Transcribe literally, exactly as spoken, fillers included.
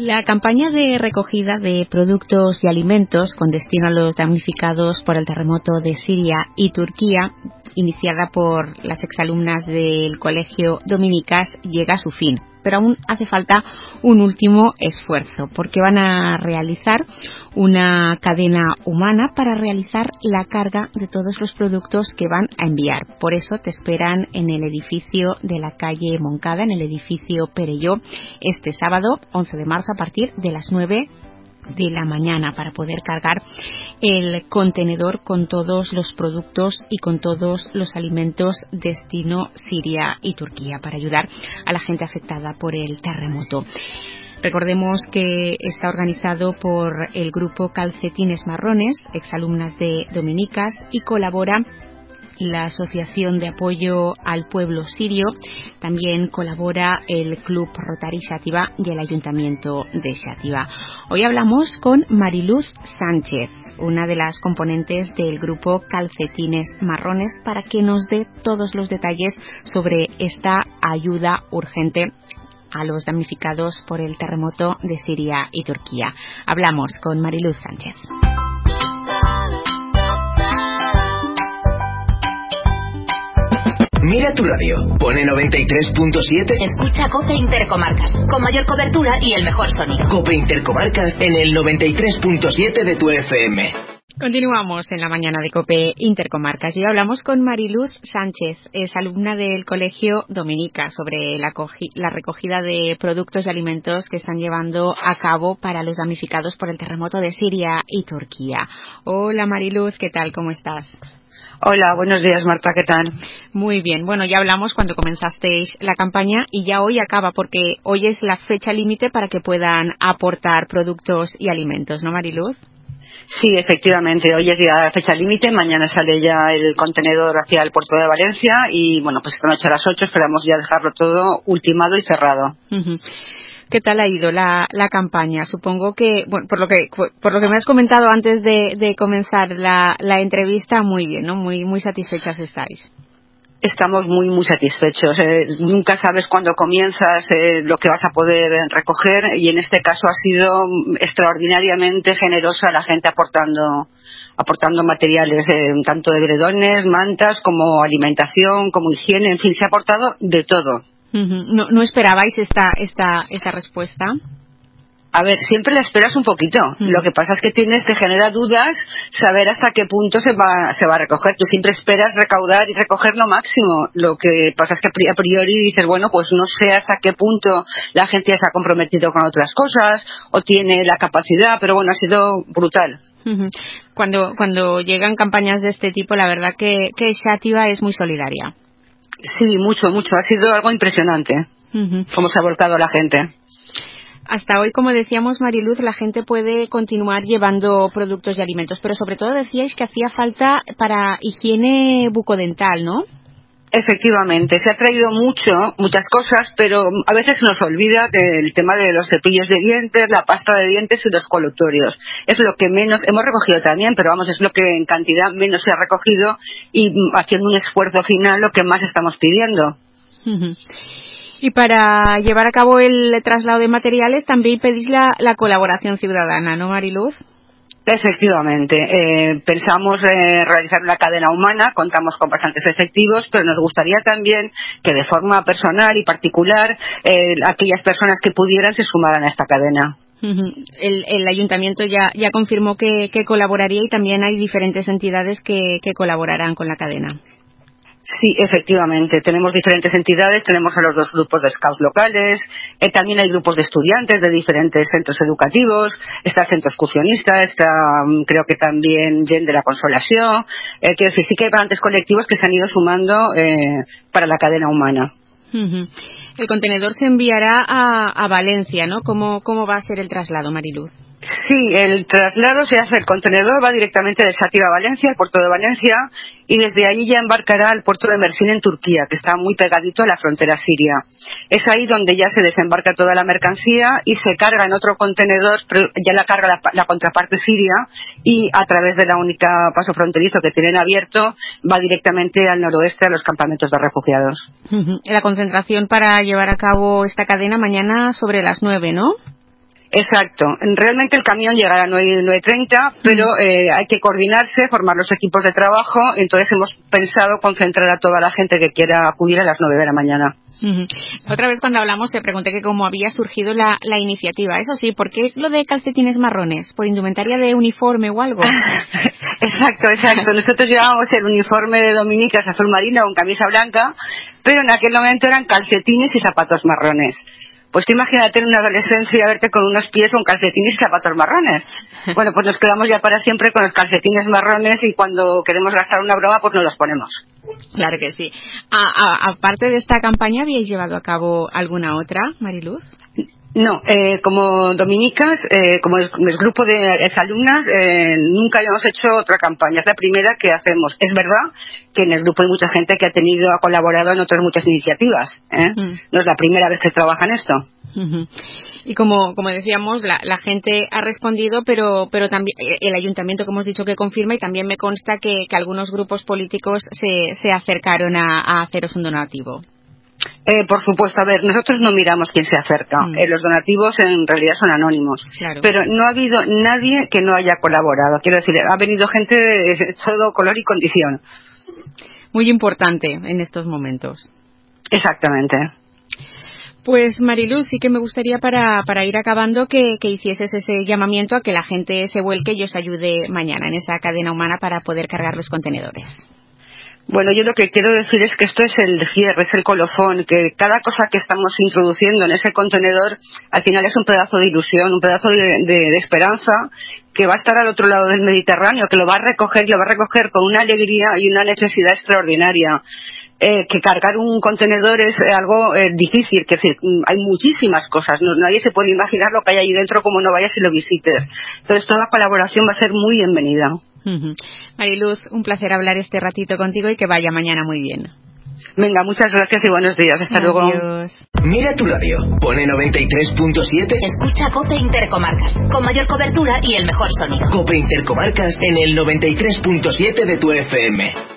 La campaña de recogida de productos y alimentos con destino a los damnificados por el terremoto de Siria y Turquía, iniciada por las exalumnas del Colegio Dominicas, llega a su fin. Pero aún hace falta un último esfuerzo, porque van a realizar una cadena humana para realizar la carga de todos los productos que van a enviar. Por eso te esperan en el edificio de la calle Moncada, en el edificio Perelló, este sábado once de marzo a partir de las nueve de la mañana, para poder cargar el contenedor con todos los productos y con todos los alimentos destino Siria y Turquía, para ayudar a la gente afectada por el terremoto. Recordemos que está organizado por el grupo Calcetines Marrones, exalumnas de Dominicas, y colabora la Asociación de Apoyo al Pueblo Sirio. También colabora el Club Rotary Xàtiva y el Ayuntamiento de Xàtiva. Hoy hablamos con Mariluz Sánchez, una de las componentes del grupo Calcetines Marrones, para que nos dé todos los detalles sobre esta ayuda urgente a los damnificados por el terremoto de Siria y Turquía. Hablamos con Mariluz Sánchez. Mira tu radio, pone noventa y tres punto siete. Escucha COPE Intercomarcas, con mayor cobertura y el mejor sonido. COPE Intercomarcas en el noventa y tres punto siete de tu F M. Continuamos en la mañana de COPE Intercomarcas y hablamos con Mariluz Sánchez, es alumna del Colegio Dominica, sobre la, la recogida de productos y alimentos que están llevando a cabo para los damnificados por el terremoto de Siria y Turquía. Hola Mariluz, ¿qué tal? ¿Cómo estás? Hola, buenos días Marta, ¿qué tal? Muy bien, bueno, ya hablamos cuando comenzasteis la campaña y ya hoy acaba, porque hoy es la fecha límite para que puedan aportar productos y alimentos, ¿no, Mariluz? Sí, efectivamente, hoy es ya la fecha límite, mañana sale ya el contenedor hacia el puerto de Valencia y bueno, pues esta noche a las ocho esperamos ya dejarlo todo ultimado y cerrado. Uh-huh. ¿Qué tal ha ido la, la campaña? Supongo que, bueno, por lo que por lo que me has comentado antes de, de comenzar la, la entrevista, muy bien, ¿no? Muy muy satisfechas estáis. Estamos muy muy satisfechos. Eh, nunca sabes cuándo comienzas eh, lo que vas a poder recoger, y en este caso ha sido extraordinariamente generosa la gente aportando aportando materiales, eh, tanto de edredones, mantas, como alimentación, como higiene, en fin, se ha aportado de todo. Uh-huh. ¿No, no esperabais esta esta esta respuesta? A ver, siempre la esperas un poquito. Mm. Lo que pasa es que tienes, te genera dudas saber hasta qué punto se va se va a recoger. Tú siempre esperas recaudar y recoger lo máximo. Lo que pasa es que a priori dices, bueno, pues no sé hasta qué punto la gente ya se ha comprometido con otras cosas o tiene la capacidad, pero bueno, ha sido brutal. Uh-huh. Cuando cuando llegan campañas de este tipo, la verdad que, que Xàtiva es muy solidaria. Sí, mucho, mucho. Ha sido algo impresionante. Uh-huh. Cómo se ha volcado la gente. Hasta hoy, como decíamos, Mariluz, la gente puede continuar llevando productos y alimentos, pero sobre todo decíais que hacía falta para higiene bucodental, ¿no? Efectivamente, se ha traído mucho, muchas cosas, pero a veces se nos olvida del tema de los cepillos de dientes, la pasta de dientes y los colutorios. Es lo que menos, hemos recogido también, pero vamos, es lo que en cantidad menos se ha recogido, y haciendo un esfuerzo final lo que más estamos pidiendo. Uh-huh. Y para llevar a cabo el traslado de materiales también pedís la, la colaboración ciudadana, ¿no, Mariluz? Efectivamente, eh, pensamos eh, realizar una cadena humana, contamos con bastantes efectivos, pero nos gustaría también que de forma personal y particular eh, aquellas personas que pudieran se sumaran a esta cadena. Uh-huh. El, el ayuntamiento ya, ya confirmó que, que colaboraría, y también hay diferentes entidades que, que colaborarán con la cadena. Sí, efectivamente. Tenemos diferentes entidades, tenemos a los dos grupos de scouts locales, eh, también hay grupos de estudiantes de diferentes centros educativos, está el centro excursionista, está creo que también Gent de la Consolación, eh, que sí que hay bastantes colectivos que se han ido sumando eh, para la cadena humana. Uh-huh. El contenedor se enviará a, a Valencia, ¿no? ¿Cómo, ¿Cómo va a ser el traslado, Mariluz? Sí, el traslado se hace, el contenedor va directamente de Xàtiva a Valencia, al puerto de Valencia, y desde allí ya embarcará al puerto de Mersin en Turquía, que está muy pegadito a la frontera siria. Es ahí donde ya se desembarca toda la mercancía y se carga en otro contenedor, pero ya la carga la, la contraparte siria, y a través de la única paso fronterizo que tienen abierto va directamente al noroeste a los campamentos de refugiados. Uh-huh. La concentración para llevar a cabo esta cadena mañana sobre las nueve, ¿no? Exacto. Realmente el camión llegará a nueve treinta, pero eh, hay que coordinarse, formar los equipos de trabajo. Entonces hemos pensado concentrar a toda la gente que quiera acudir a las nueve de la mañana. Uh-huh. Otra vez cuando hablamos te pregunté que cómo había surgido la, la iniciativa. Eso sí, ¿por qué es lo de calcetines marrones? ¿Por indumentaria de uniforme o algo? Exacto, exacto. Nosotros llevábamos el uniforme de dominicas azul marino con camisa blanca, pero en aquel momento eran calcetines y zapatos marrones. Pues imagínate en una adolescencia verte con unos pies con calcetines y zapatos marrones. Bueno, pues nos quedamos ya para siempre con los calcetines marrones y cuando queremos gastar una broma pues nos los ponemos. Claro que sí. A, a, aparte de esta campaña, ¿habíais llevado a cabo alguna otra, Mariluz? No, eh, como dominicas, eh, como es, es grupo de exalumnas, eh, nunca habíamos hecho otra campaña. Es la primera que hacemos. Es verdad que en el grupo hay mucha gente que ha tenido, ha colaborado en otras muchas iniciativas. ¿eh? Mm. No es la primera vez que trabaja en esto. Uh-huh. Y como como decíamos, la, la gente ha respondido, pero pero también el ayuntamiento, como hemos dicho, que confirma, y también me consta que, que algunos grupos políticos se, se acercaron a, a haceros un donativo. Eh, por supuesto, a ver, nosotros no miramos quién se acerca. Mm. Eh, los donativos en realidad son anónimos. Claro. Pero no ha habido nadie que no haya colaborado. Quiero decir, ha venido gente de todo color y condición. Muy importante en estos momentos. Exactamente. Pues Mariluz, sí que me gustaría para, para ir acabando que, que hicieses ese llamamiento a que la gente se vuelque y os ayude mañana en esa cadena humana para poder cargar los contenedores. Bueno, yo lo que quiero decir es que esto es el cierre, es el colofón, que cada cosa que estamos introduciendo en ese contenedor al final es un pedazo de ilusión, un pedazo de, de, de esperanza que va a estar al otro lado del Mediterráneo, que lo va a recoger, lo va a recoger con una alegría y una necesidad extraordinaria. Eh, que cargar un contenedor es algo eh, difícil, que es decir, hay muchísimas cosas, no, nadie se puede imaginar lo que hay ahí dentro como no vayas y lo visites. Entonces toda colaboración va a ser muy bienvenida. Uh-huh. Mariluz, un placer hablar este ratito contigo y que vaya mañana muy bien. Venga, muchas gracias y buenos días. Hasta Adiós. luego. Mira tu radio, pone noventa y tres punto siete. Escucha COPE Intercomarcas, con mayor cobertura y el mejor sonido. COPE Intercomarcas en el noventa y tres punto siete de tu F M.